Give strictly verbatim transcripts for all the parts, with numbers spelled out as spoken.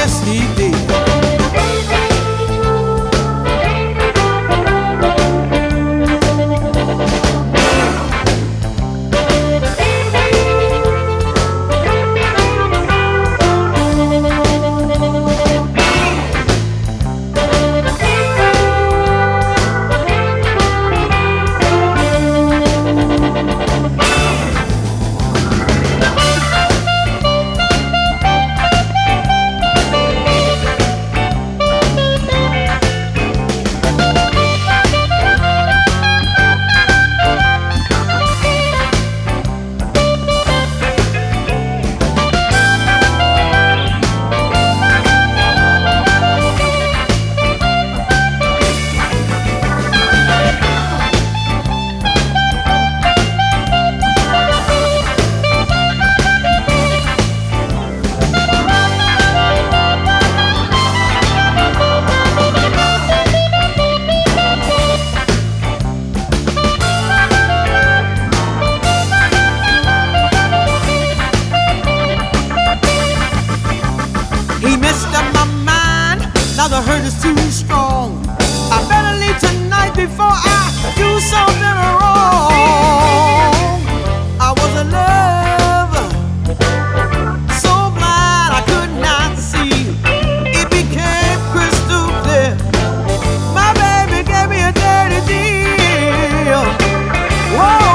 yes he did. He messed up my mind, now the hurt is too strong. I better leave tonight before I do something wrong. I was in love, so blind I could not see. It became crystal clear. My baby gave me a dirty deal. Whoa.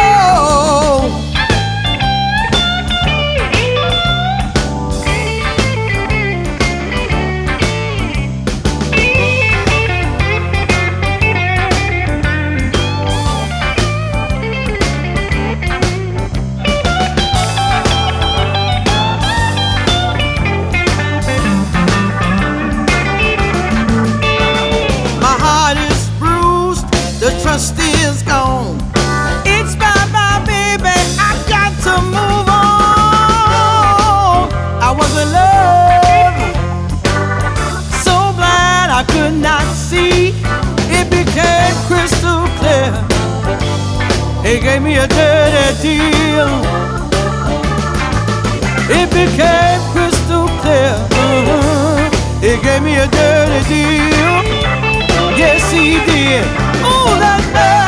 The trust is gone. It's bye bye, baby. I got to move on. I was in love, so blind I could not see. It became crystal clear. He gave me a dirty deal. It became crystal clear. Uh-huh. He gave me a dirty deal. Yes, he did. Ooh, that love.